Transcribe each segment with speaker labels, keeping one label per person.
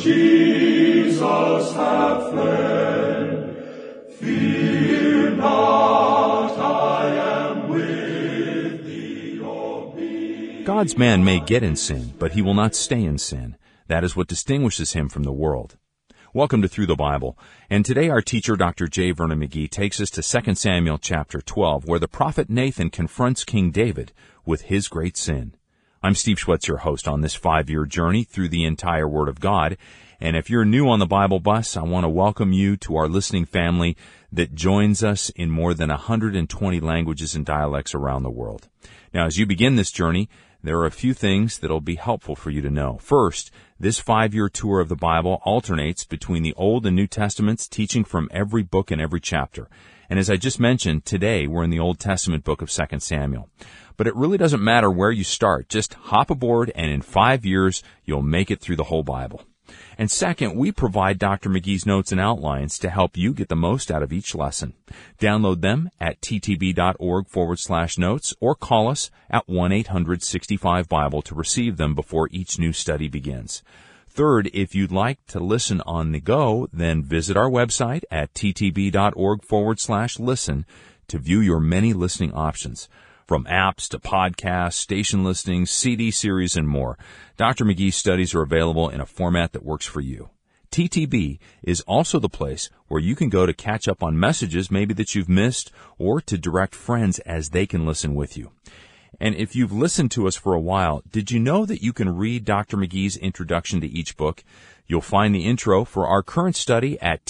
Speaker 1: Jesus have fled. Fear not, I am with thee, O be.
Speaker 2: God's man may get in sin, but he will not stay in sin. That is what distinguishes him from the world. Welcome to Through the Bible, and today our teacher, Dr. J. Vernon McGee, takes us to 2 Samuel chapter 12, where the prophet Nathan confronts King David with his great sin. I'm Steve Schwetz, your host on this 5-year journey through the entire Word of God, and if you're new on the Bible bus, I want to welcome you to our listening family that joins us in more than 120 languages and dialects around the world. Now, as you begin this journey, there are a few things that will be helpful for you to know. First, this 5-year tour of the Bible alternates between the Old and New Testaments, teaching from every book and every chapter. And as I just mentioned, today we're in the Old Testament book of 2 Samuel. But it really doesn't matter where you start. Just hop aboard, and in 5 years, you'll make it through the whole Bible. And second, we provide Dr. McGee's notes and outlines to help you get the most out of each lesson. Download them at ttb.org/notes or call us at 1-800-65-BIBLE to receive them before each new study begins. Third, if you'd like to listen on the go, then visit our website at ttb.org/listen to view your many listening options. From apps to podcasts, station listings, CD series, and more, Dr. McGee's studies are available in a format that works for you. TTB is also the place where you can go to catch up on messages maybe that you've missed or to direct friends as they can listen with you. And if you've listened to us for a while, did you know that you can read Dr. McGee's introduction to each book? You'll find the intro for our current study at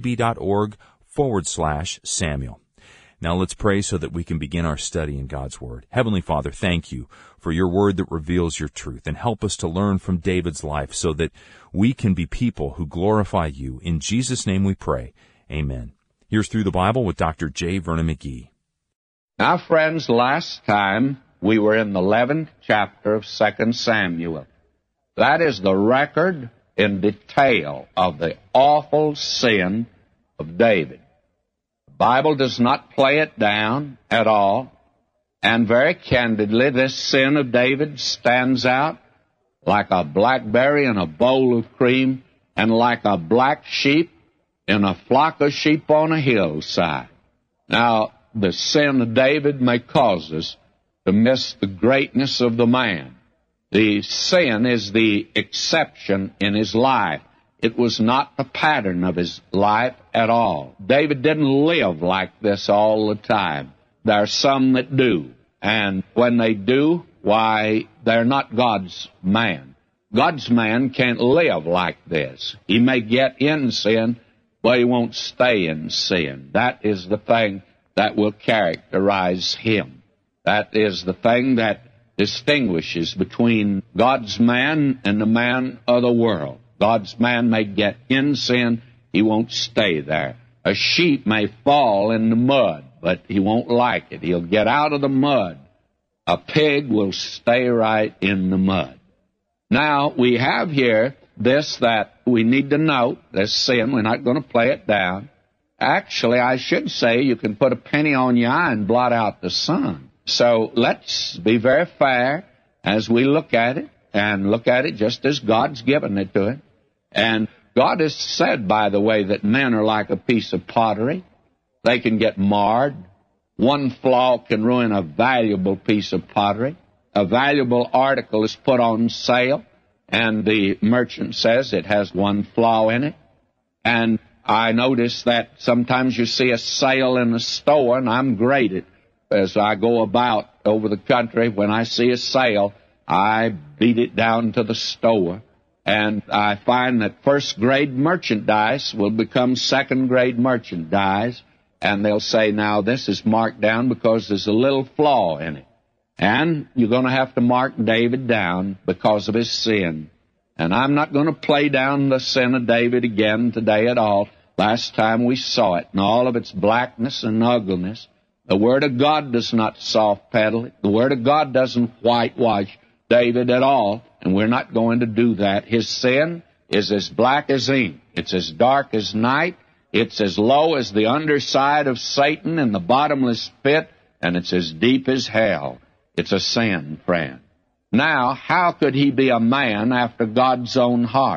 Speaker 2: ttb.org/Samuel. Now let's pray so that we can begin our study in God's Word. Heavenly Father, thank you for your Word that reveals your truth, and help us to learn from David's life so that we can be people who glorify you. In Jesus' name we pray. Amen. Here's Through the Bible with Dr. J. Vernon McGee.
Speaker 3: Now, friends, last time we were in the 11th chapter of 2 Samuel. That is the record in detail of the awful sin of David. The Bible does not play it down at all, and very candidly, this sin of David stands out like a blackberry in a bowl of cream and like a black sheep in a flock of sheep on a hillside. Now, the sin of David may cause us to miss the greatness of the man. The sin is the exception in his life. It was not the pattern of his life at all. David didn't live like this all the time. There are some that do. And when they do, why, they're not God's man. God's man can't live like this. He may get in sin, but he won't stay in sin. That is the thing that will characterize him. That is the thing that distinguishes between God's man and the man of the world. God's man may get in sin, he won't stay there. A sheep may fall in the mud, but he won't like it. He'll get out of the mud. A pig will stay right in the mud. Now, we have here this that we need to note, this sin. We're not going to play it down. Actually, I should say you can put a penny on your eye and blot out the sun. So let's be very fair as we look at it, and look at it just as God's given it to it. And God has said, by the way, that men are like a piece of pottery. They can get marred. One flaw can ruin a valuable piece of pottery. A valuable article is put on sale, and the merchant says it has one flaw in it. And I notice that sometimes you see a sale in a store, and I'm graded. As I go about over the country, when I see a sale, I beat it down to the store. And I find that first-grade merchandise will become second-grade merchandise. And they'll say, now, this is marked down because there's a little flaw in it. And you're going to have to mark David down because of his sin. And I'm not going to play down the sin of David again today at all. Last time we saw it in all of its blackness and ugliness. The Word of God does not soft-pedal it. The Word of God doesn't whitewash David at all, and we're not going to do that. His sin is as black as ink. It's as dark as night. It's as low as the underside of Satan in the bottomless pit, and it's as deep as hell. It's a sin, friend. Now, how could he be a man after God's own heart?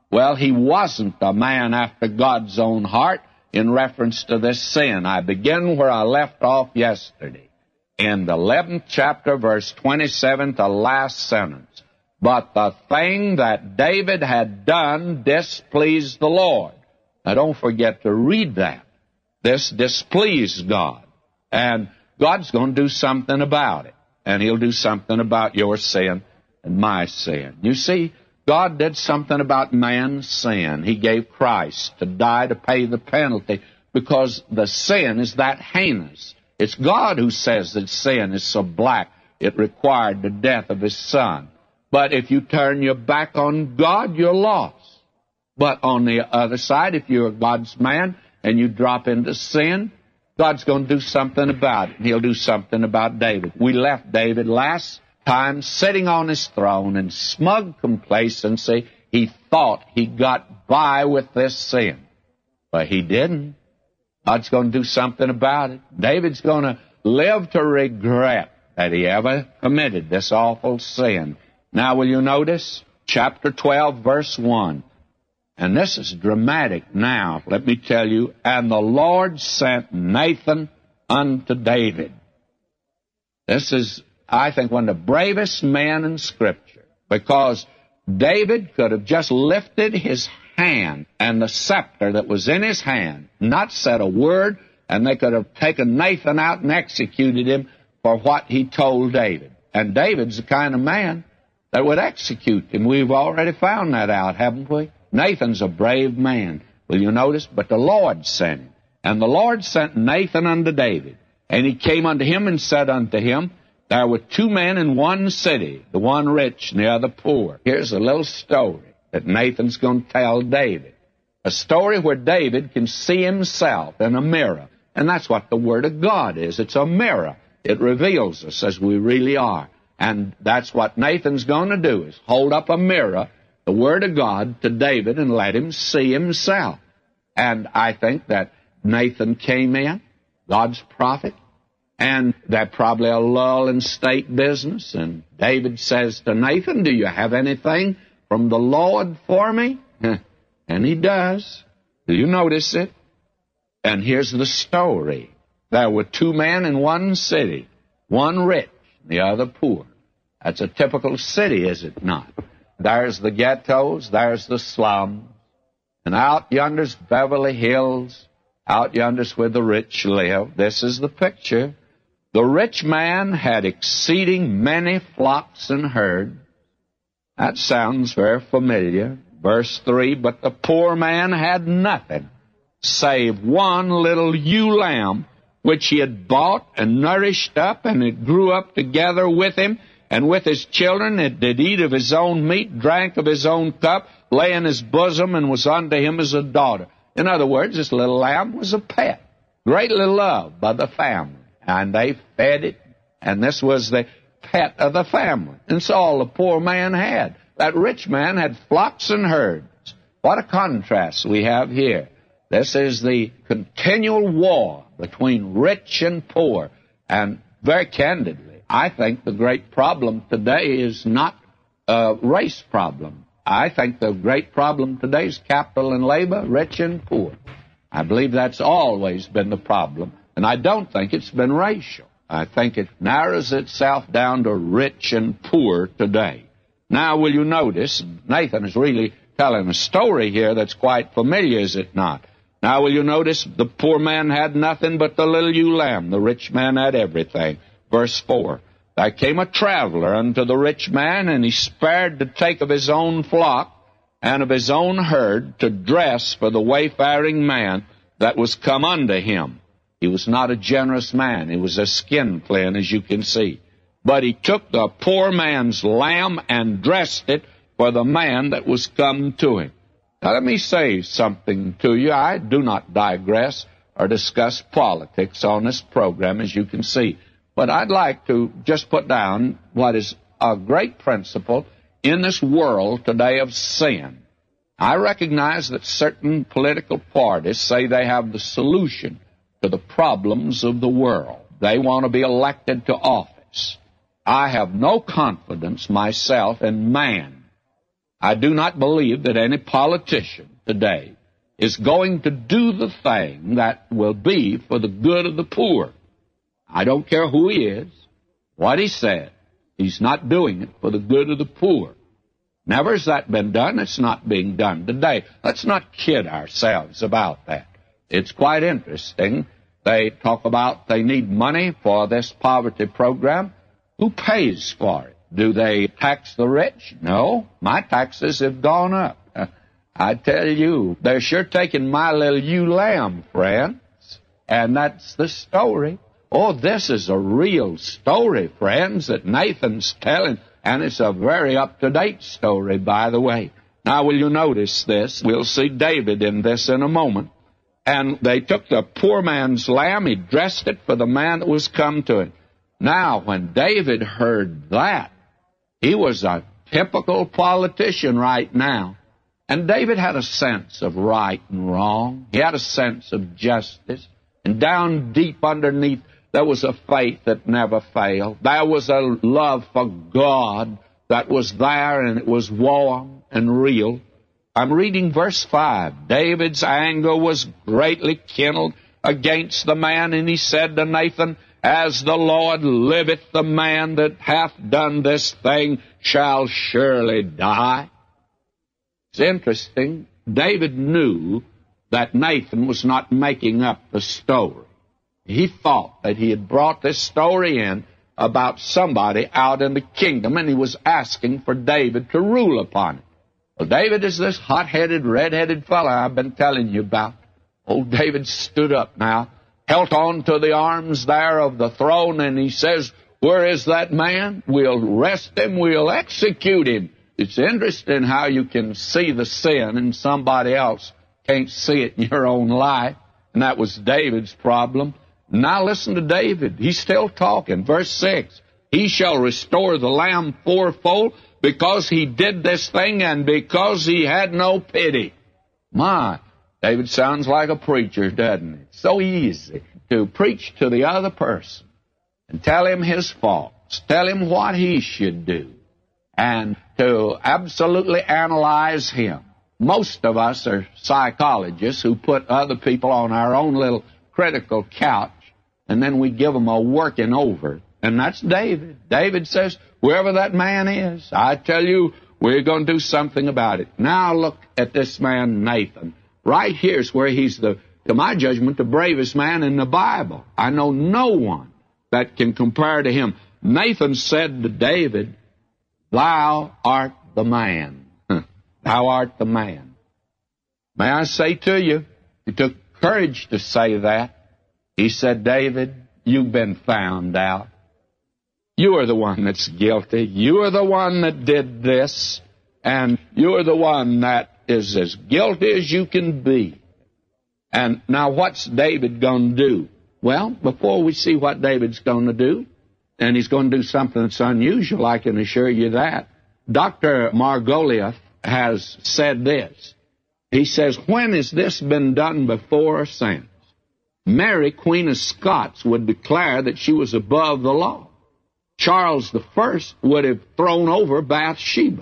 Speaker 3: Well, he wasn't a man after God's own heart in reference to this sin. I begin where I left off yesterday, in the 11th chapter, verse 27, the last sentence. But the thing that David had done displeased the Lord. Now, don't forget to read that. This displeased God. And God's going to do something about it. And He'll do something about your sin and my sin. You see, God did something about man's sin. He gave Christ to die to pay the penalty because the sin is that heinous. It's God who says that sin is so black it required the death of His Son. But if you turn your back on God, you're lost. But on the other side, if you're God's man and you drop into sin, God's going to do something about it. And He'll do something about David. We left David last time sitting on his throne in smug complacency. He thought he got by with this sin. But he didn't. God's going to do something about it. David's going to live to regret that he ever committed this awful sin. Now, will you notice? Chapter 12, verse 1. And this is dramatic now, let me tell you. And the Lord sent Nathan unto David. This is, I think, one of the bravest men in Scripture, because David could have just lifted his hand and the scepter that was in his hand, not said a word, and they could have taken Nathan out and executed him for what he told David. And David's the kind of man that would execute him. We've already found that out, haven't we? Nathan's a brave man. Will you notice? But the Lord sent him. And the Lord sent Nathan unto David. And he came unto him and said unto him, there were two men in one city, the one rich and the other poor. Here's a little story that Nathan's going to tell David. A story where David can see himself in a mirror. And that's what the Word of God is. It's a mirror. It reveals us as we really are. And that's what Nathan's going to do, is hold up a mirror, the Word of God, to David and let him see himself. And I think that Nathan came in, God's prophet, and there's probably a lull in state business. And David says to Nathan, do you have anything from the Lord for me? And he does. Do you notice it? And here's the story. There were two men in one city, one rich, the other poor. That's a typical city, is it not? There's the ghettos, there's the slums, and out yonder's Beverly Hills, out yonder's where the rich live. This is the picture. The rich man had exceeding many flocks and herds. That sounds very familiar. Verse 3, but the poor man had nothing save one little ewe lamb, which he had bought and nourished up, and it grew up together with him, and with his children it did eat of his own meat, drank of his own cup, lay in his bosom, and was unto him as a daughter. In other words, this little lamb was a pet, greatly loved by the family. And they fed it, and this was the pet of the family. And so all the poor man had. That rich man had flocks and herds. What a contrast we have here. This is the continual war between rich and poor. And very candidly, I think the great problem today is not a race problem. I think the great problem today is capital and labor, rich and poor. I believe that's always been the problem. And I don't think it's been racial. I think it narrows itself down to rich and poor today. Now, will you notice, Nathan is really telling a story here that's quite familiar, is it not? Now, will you notice, the poor man had nothing but the little ewe lamb. The rich man had everything. Verse 4, there came a traveler unto the rich man, and he spared to take of his own flock and of his own herd to dress for the wayfaring man that was come unto him. He was not a generous man. He was a skinflint, as you can see. But he took the poor man's lamb and dressed it for the man that was come to him. Now, let me say something to you. I do not digress or discuss politics on this program, as you can see. But I'd like to just put down what is a great principle in this world today of sin. I recognize that certain political parties say they have the solution to the problems of the world. They want to be elected to office. I have no confidence myself in man. I do not believe that any politician today is going to do the thing that will be for the good of the poor. I don't care who he is, what he said. He's not doing it for the good of the poor. Never has that been done. It's not being done today. Let's not kid ourselves about that. It's quite interesting. They talk about they need money for this poverty program. Who pays for it? Do they tax the rich? No. My taxes have gone up. I tell you, they're sure taking my little ewe lamb, friends. And that's the story. Oh, this is a real story, friends, that Nathan's telling. And it's a very up-to-date story, by the way. Now, will you notice this? We'll see David in this in a moment. And they took the poor man's lamb, he dressed it for the man that was come to him. Now, when David heard that, he was a typical politician right now. And David had a sense of right and wrong. He had a sense of justice. And down deep underneath, there was a faith that never failed. There was a love for God that was there, and it was warm and real. I'm reading verse 5. David's anger was greatly kindled against the man, and he said to Nathan, As the Lord liveth, the man that hath done this thing shall surely die. It's interesting. David knew that Nathan was not making up the story. He thought that he had brought this story in about somebody out in the kingdom, and he was asking for David to rule upon it. Well, David is this hot-headed, red-headed fellow I've been telling you about. Old David stood up now, held on to the arms there of the throne, and he says, Where is that man? We'll arrest him, we'll execute him. It's interesting how you can see the sin and somebody else can't see it in your own life. And that was David's problem. Now listen to David. He's still talking. Verse 6. He shall restore the lamb fourfold because he did this thing and because he had no pity. My, David sounds like a preacher, doesn't he? It's so easy to preach to the other person and tell him his faults, tell him what he should do, and to absolutely analyze him. Most of us are psychologists who put other people on our own little critical couch, and then we give them a working over. And that's David. David says, whoever that man is, I tell you, we're going to do something about it. Now look at this man, Nathan. Right here's where he's, to my judgment, the bravest man in the Bible. I know no one that can compare to him. Nathan said to David, Thou art the man. Thou art the man. May I say to you, he took courage to say that. He said, David, you've been found out. You are the one that's guilty. You are the one that did this. And you are the one that is as guilty as you can be. And now what's David going to do? Well, before we see what David's going to do, and he's going to do something that's unusual, I can assure you that. Dr. Margoliouth has said this. He says, when has this been done before or since? Mary, Queen of Scots, would declare that she was above the law. Charles I would have thrown over Bathsheba.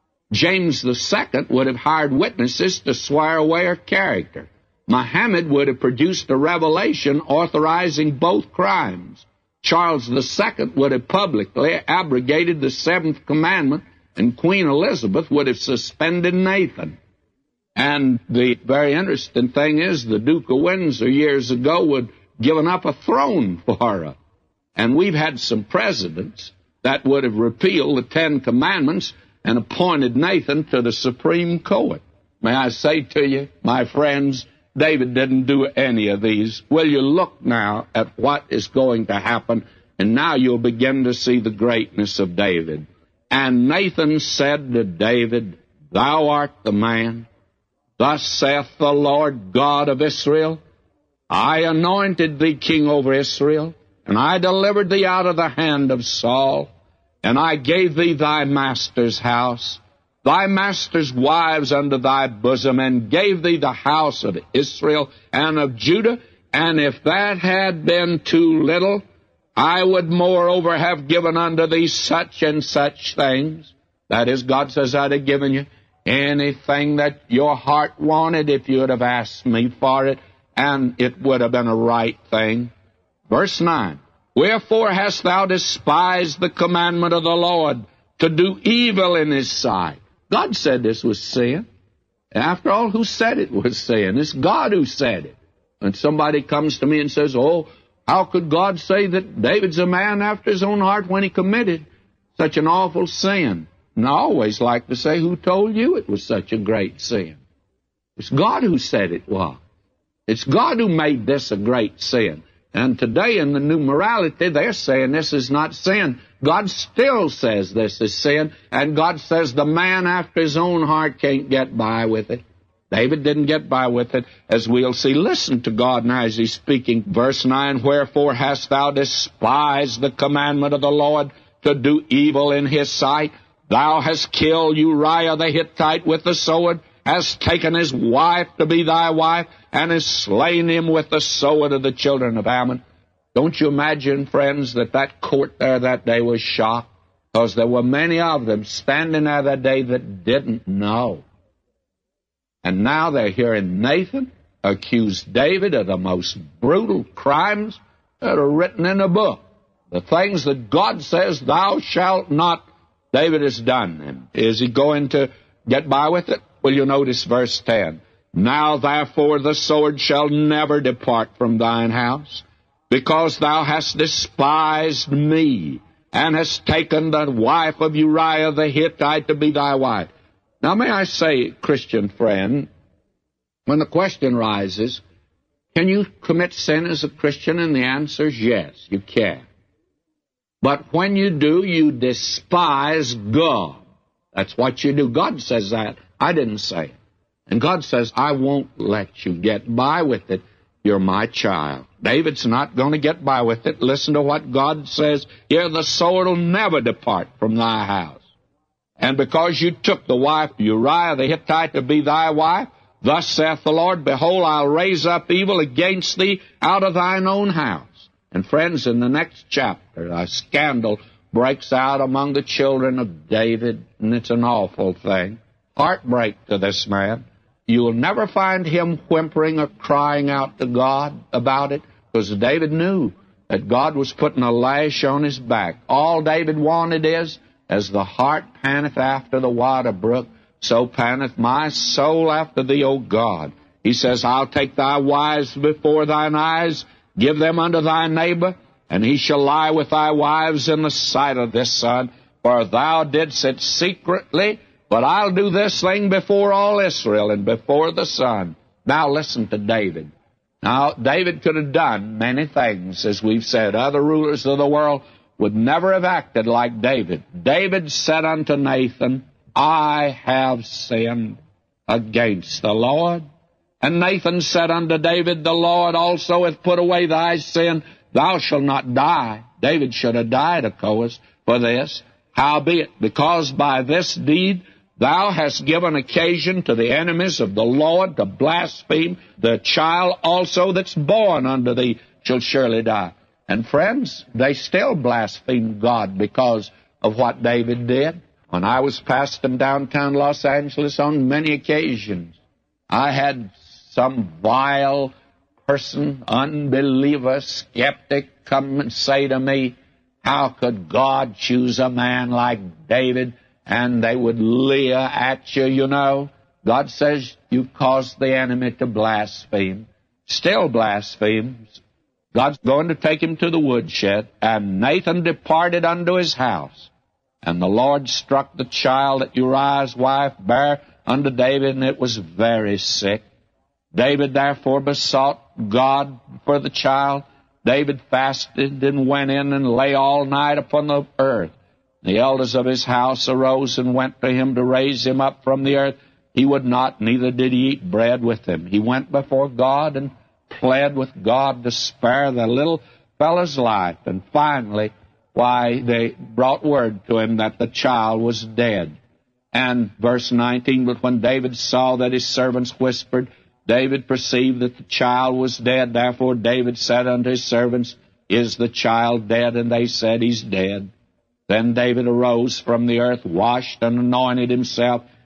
Speaker 3: James II would have hired witnesses to swear away her character. Muhammad would have produced a revelation authorizing both crimes. Charles II would have publicly abrogated the seventh commandment, and Queen Elizabeth would have suspended Nathan. And the very interesting thing is the Duke of Windsor years ago would have given up a throne for her. And we've had some presidents that would have repealed the Ten Commandments and appointed Nathan to the Supreme Court. May I say to you, my friends, David didn't do any of these. Will you look now at what is going to happen, and now you'll begin to see the greatness of David. And Nathan said to David, Thou art the man. Thus saith the Lord God of Israel, I anointed thee king over Israel, and I delivered thee out of the hand of Saul, and I gave thee thy master's house, thy master's wives unto thy bosom, and gave thee the house of Israel and of Judah. And if that had been too little, I would moreover have given unto thee such and such things. That is, God says, I'd have given you anything that your heart wanted if you would have asked me for it, and it would have been a right thing. Verse 9, wherefore hast thou despised the commandment of the Lord to do evil in his sight? God said this was sin. After all, who said it was sin? It's God who said it. When somebody comes to me and says, oh, how could God say that David's a man after his own heart when he committed such an awful sin? And I always like to say, who told you it was such a great sin? It's God who said it was. It's God who made this a great sin. And today in the new morality, they're saying this is not sin. God still says this is sin, and God says the man after his own heart can't get by with it. David didn't get by with it, as we'll see. Listen to God now as he's speaking. Verse 9, wherefore hast thou despised the commandment of the Lord to do evil in his sight? Thou hast killed Uriah the Hittite with the sword, hast taken his wife to be thy wife, and hast slain him with the sword of the children of Ammon. Don't you imagine, friends, that court there that day was shocked? Because there were many of them standing there that day that didn't know. And now they're hearing Nathan accuse David of the most brutal crimes that are written in the book. The things that God says, thou shalt not, David has done them. Is he going to get by with it? Well, you notice verse 10. Now therefore the sword shall never depart from thine house, because thou hast despised me, and hast taken the wife of Uriah the Hittite to be thy wife. Now may I say, Christian friend, when the question rises, can you commit sin as a Christian? And the answer is yes, you can. But when you do, you despise God. That's what you do. God says that. I didn't say it. And God says, I won't let you get by with it. You're my child. David's not going to get by with it. Listen to what God says. Here, the sword will never depart from thy house. And because you took the wife of Uriah the Hittite to be thy wife, thus saith the Lord, behold, I'll raise up evil against thee out of thine own house. And friends, in the next chapter, a scandal breaks out among the children of David, and it's an awful thing. Heartbreak to this man. You'll never find him whimpering or crying out to God about it, because David knew that God was putting a lash on his back. All David wanted is, as the hart panteth after the water brook, so panteth my soul after thee, O God. He says, I'll take thy wives before thine eyes, give them unto thy neighbor, and he shall lie with thy wives in the sight of this sun. For thou didst it secretly, but I'll do this thing before all Israel and before the sun. Now listen to David. Now, David could have done many things, as we've said. Other rulers of the world would never have acted like David. David said unto Nathan, I have sinned against the Lord. And Nathan said unto David, the Lord also hath put away thy sin. Thou shalt not die. David should have died, of course, for this. Howbeit, because by this deed thou hast given occasion to the enemies of the Lord to blaspheme, the child also that's born unto thee shall surely die. And friends, they still blaspheme God because of what David did. When I was pastoring downtown Los Angeles on many occasions, I had some vile person, unbeliever, skeptic, come and say to me, how could God choose a man like David? And they would leer at you, you know. God says you caused the enemy to blaspheme. Still blasphemes. God's going to take him to the woodshed. And Nathan departed unto his house. And the Lord struck the child that Uriah's wife bare unto David, and it was very sick. David therefore besought God for the child. David fasted and went in and lay all night upon the earth. The elders of his house arose and went to him to raise him up from the earth. He would not, neither did he eat bread with him. He went before God and pled with God to spare the little fellow's life. And finally, they brought word to him that the child was dead. And verse 19, but when David saw that his servants whispered, David perceived that the child was dead. Therefore David said unto his servants, is the child dead? And they said, he's dead. Then David arose from the earth, washed and anointed himself,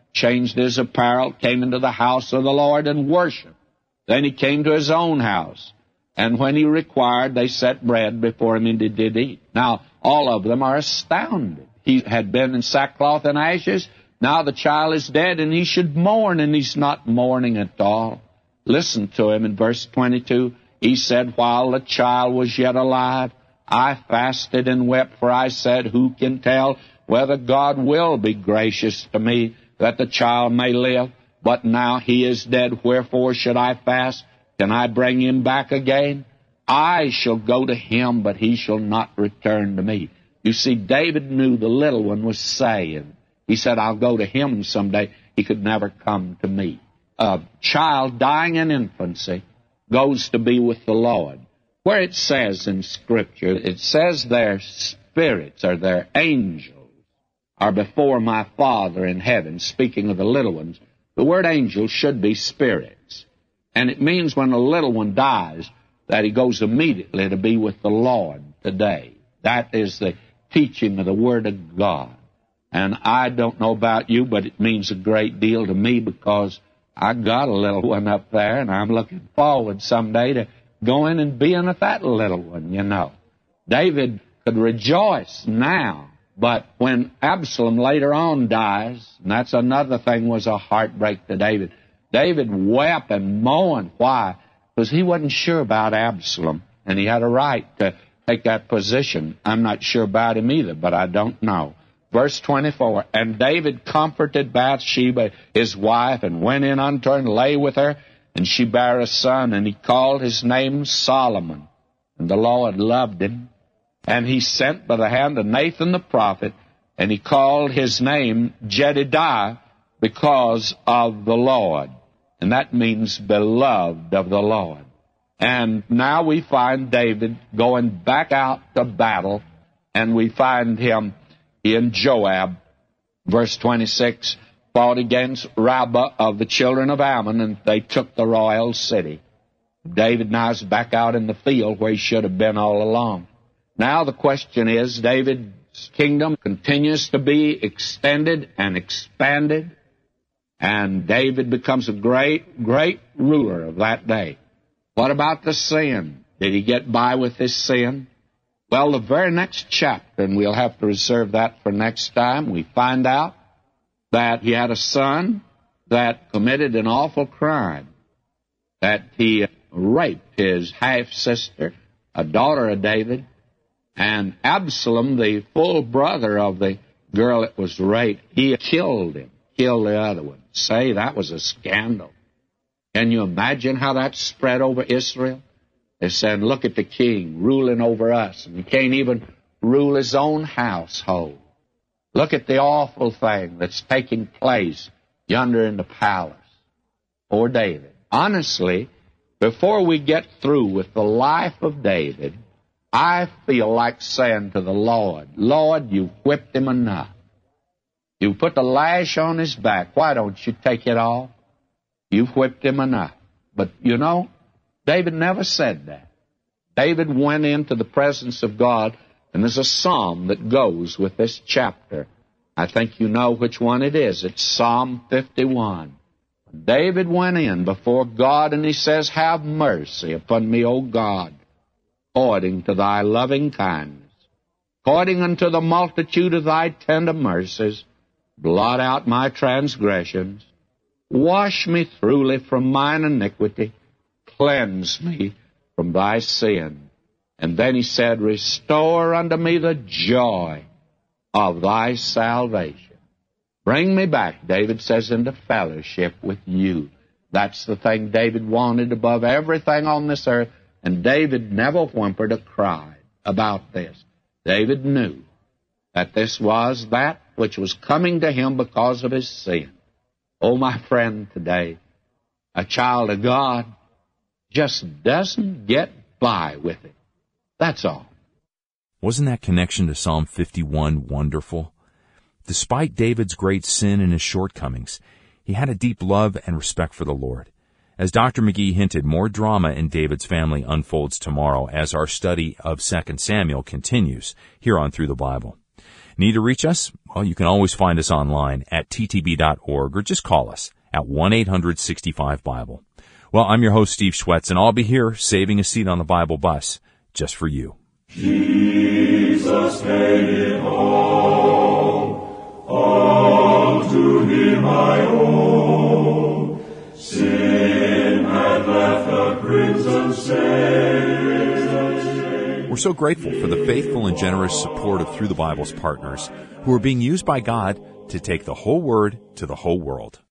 Speaker 3: changed his apparel, came into the house of the Lord and worshiped. Then he came to his own house. And when he required, they set bread before him and he did eat. Now, all of them are astounded. He had been in sackcloth and ashes. Now the child is dead, and he should mourn, and he's not mourning at all. Listen to him in verse 22. He said, while the child was yet alive, I fasted and wept, for I said, who can tell whether God will be gracious to me, that the child may live? But now he is dead, wherefore should I fast? Can I bring him back again? I shall go to him, but he shall not return to me. You see, David knew the little one was saved. He said, I'll go to him someday. He could never come to me. A child dying in infancy goes to be with the Lord. Where it says in Scripture, it says their spirits or their angels are before my Father in heaven, speaking of the little ones. The word angel should be spirits. And it means when a little one dies that he goes immediately to be with the Lord today. That is the teaching of the Word of God. And I don't know about you, but it means a great deal to me because I got a little one up there, and I'm looking forward someday to going and being with that little one, you know. David could rejoice now, but when Absalom later on dies, and that's another thing, was a heartbreak to David. David wept and moaned. Why? Because he wasn't sure about Absalom, and he had a right to take that position. I'm not sure about him either, but I don't know. Verse 24, and David comforted Bathsheba, his wife, and went in unto her and lay with her, and she bare a son, and he called his name Solomon. And the Lord loved him. And he sent by the hand of Nathan the prophet, and he called his name Jedidiah, because of the Lord. And that means beloved of the Lord. And now we find David going back out to battle, and we find him in Joab. Verse 26, fought against Rabbah of the children of Ammon, and they took the royal city. David now is back out in the field where he should have been all along. Now the question is, David's kingdom continues to be extended and expanded, and David becomes a great, great ruler of that day. What about the sin? Did he get by with his sin? Well, the very next chapter, and we'll have to reserve that for next time, we find out that he had a son that committed an awful crime, that he raped his half-sister, a daughter of David, and Absalom, the full brother of the girl that was raped, he killed him, killed the other one. Say, that was a scandal. Can you imagine how that spread over Israel? They said, look at the king ruling over us, and he can't even rule his own household. Look at the awful thing that's taking place yonder in the palace. Poor David. Honestly, before we get through with the life of David, I feel like saying to the Lord, Lord, you whipped him enough. You put the lash on his back. Why don't you take it off? You've whipped him enough. But, you know, David never said that. David went into the presence of God, and there's a psalm that goes with this chapter. I think you know which one it is. It's Psalm 51. David went in before God, and he says, have mercy upon me, O God, according to thy loving kindness, according unto the multitude of thy tender mercies. Blot out my transgressions. Wash me thoroughly from mine iniquity. Cleanse me from thy sin. And then he said, restore unto me the joy of thy salvation. Bring me back, David says, into fellowship with you. That's the thing David wanted above everything on this earth. And David never whimpered or cried about this. David knew that this was that which was coming to him because of his sin. Oh, my friend, today, a child of God just doesn't get by with it. That's all.
Speaker 2: Wasn't that connection to Psalm 51 wonderful? Despite David's great sin and his shortcomings, he had a deep love and respect for the Lord. As Dr. McGee hinted, more drama in David's family unfolds tomorrow as our study of 2 Samuel continues here on Through the Bible. Need to reach us? Well, you can always find us online at ttb.org or just call us at 1-800-65-BIBLE. Well, I'm your host, Steve Schwetz, and I'll be here saving a seat on the Bible bus just for you.
Speaker 1: Jesus paid it all to Him I owe. Sin had left a crimson stain.
Speaker 2: We're so grateful for the faithful and generous support of Through the Bible's partners who are being used by God to take the whole Word to the whole world.